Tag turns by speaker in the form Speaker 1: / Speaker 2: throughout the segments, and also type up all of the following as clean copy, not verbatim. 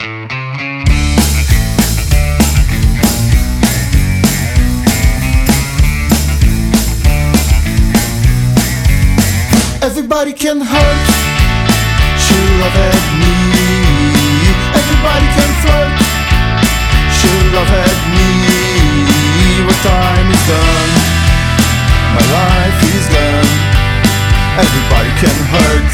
Speaker 1: Everybody can hurt, she love at me. Everybody can flirt, she love at me. What time is done, my life is done. Everybody can hurt.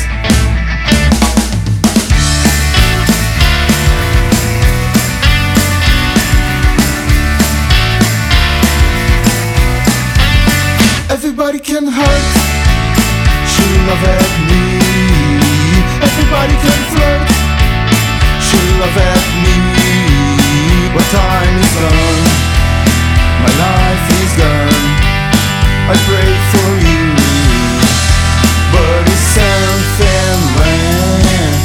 Speaker 1: Everybody can hurt, she love at me. Everybody can flirt, she love at me. What time is done, my life is done. I pray for you, but if something went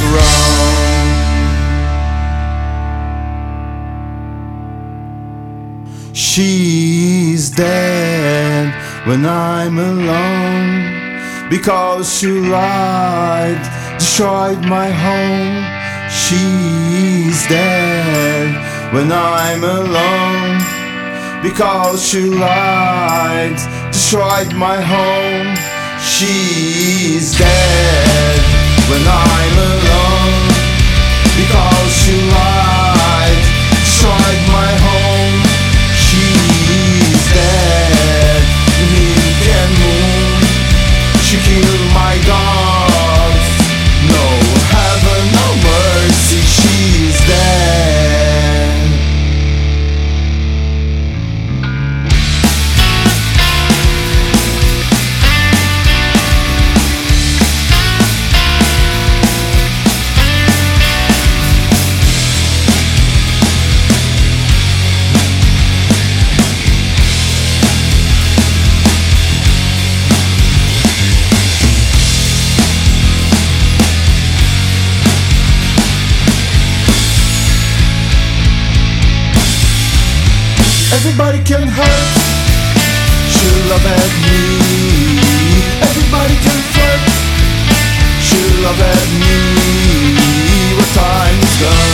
Speaker 1: wrong, she's dead when I'm alone. Because she lied, destroyed my home. She's dead when I'm alone. Because she lied, destroyed my home. She's dead when I'm alone. Because she lied, destroyed my home. She's dead, weak and moon. She killed my dogs, no heaven, no mercy, she's dead. Everybody can hurt, she love at me. Everybody can flirt, she love at me. What time is done,